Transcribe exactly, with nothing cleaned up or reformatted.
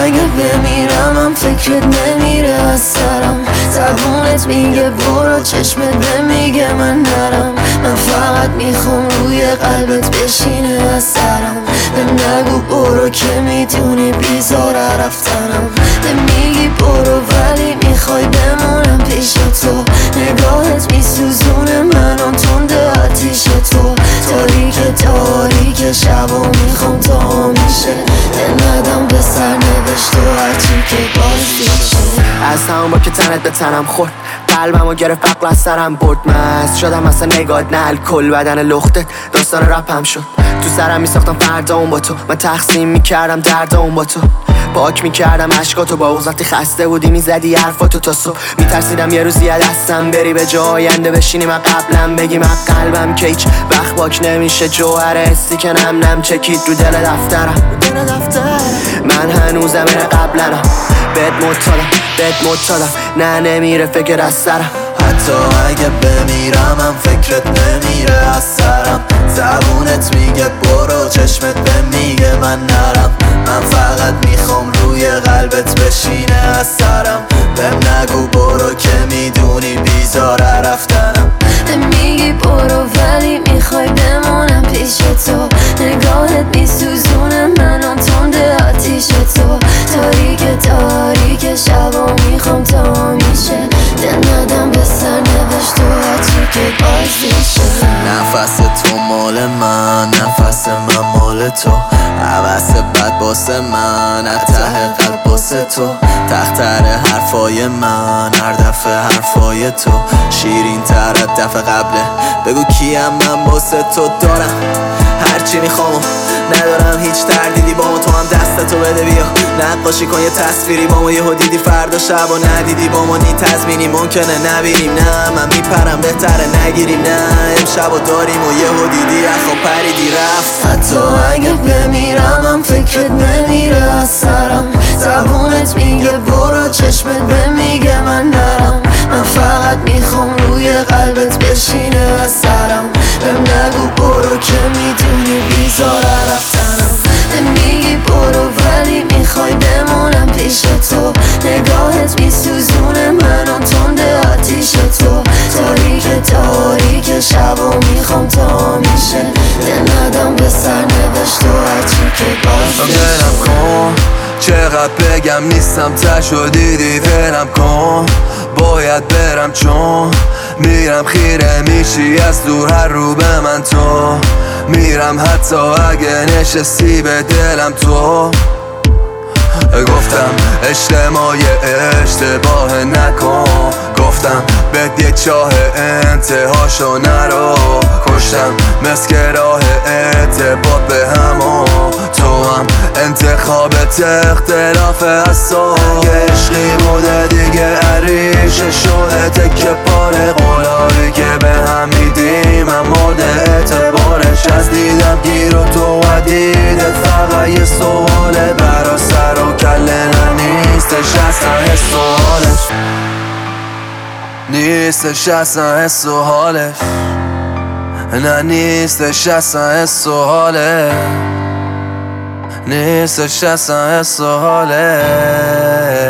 اگه بمیرم هم فکرت نمیره از سرم. زبونت میگه برو، چشمت نمیگه من نرم. من فقط میخوام روی قلبت بشینه از سرم. به نگو برو که میدونی بیزاره رفتنم. به میگی برو ولی میخوای بمونم پیش تو. نگاهت میسوزونه منو تنده آتیش تو. تاریک تاریک شب و میخوام تا میشه دل ندم به سرنوشت و هرچی که بازی شه. از همون با که تنت به تنم خورد، قلبم و گرفت عقل از سرم برد. مست شدم اصلا نگات نه الکل، بدن لختت داستان رپم شد. تو سرم میساختم فردا اون با تو، من تقسیم میکردم درد اون با تو. پاک میکردم عشقاتو با وقتی خسته بودی میزدی حرفاتو تا صبح. میترسیدم یه روزی از دستم بری به جا آینده بشینی من قبلم بگی من قلبم که هیچ وقت پاک نمیشه. جوهر حسی که نم نم چکید رو دل دفترم. من هنوزم اینه قبلنم، بهت متادم بهت متادم نه نمیره فکر از سرم. حتی اگه بمیرم هم فکرت نمیره از سرم. زبونت میگه برو، چشمت به میگه من نرم. من فقط میخوام روی قلبت بشینه از سرم. بهم نگو برو که میدونی بیزاره رفتنم. میگی برو ولی میخوای بمونم پیش تو. نگاهت میسوزونه منو تنده آتیش تو. تاریک تاریک شب و میخوام تا میشه دل ندم به سرنوشت و هرچی که بازی شه. نفس تو مال من، نفس من مال تو. عوض بد باسه من، ته قلب باسه تو. تختر حرفای من، هر دفعه حرفای تو شیرین تر از دفعه قبله. بگو کیم من باسه تو دارم هرچی میخوام، ندارم هیچ تردیدی با ما. تو هم دستتو بده بیا نقاشی کن یه تصویری با ما. یهو دیدی فردا شب و ندیدی با ما. نی تضمینی ممکنه نبینیم، نه من میپرم بهتره نگیریم. نه امشب و داریم و یهو دیدی اخو پریدی رفت. حتی اگه بمیرم هم فکرت نمیره از سرم. زبونت میگه برو، چشمت به میگه من نرم. من فقط میخوام روی قلبت بشینه از سرم. بهم نگو برو که میدونی بیزاره رفتنم. میگی برو ولی میخوای بمونم پیش تو. نگاهت میسوزونه منو تنده آتیش تو. تاریک تاریک شب و میخوام تا میشه دل ندم به سرنوشت و هرچی که بازی شه. کن چقدر بگم نیستم تشو دیدی ولم کن. باید برم چون میرم خیره میشی از دور هر رو به من تو. میرم حتی اگه نشستی به دلم تو. گفتم اجتماع اشتباه نکن. گفتم بهت یه چاه انتهاشو نرو. کشتم مسک راه ارتباط به همو. تو هم انتخابت اختلاف از تو. عشقی بوده دیگه عریشه شده تکه پاره. قولایی که به هم میدیم هم مورد اعتبارش. از دیدم گیر و تو و دیدت فقط یه سواله. برا سر و کله نیستش اصلا حس و حالش. نیستش اصلا حس و حالش. نه نیستش اصلا حس و حالش. نیستش اصلا حس و حالش.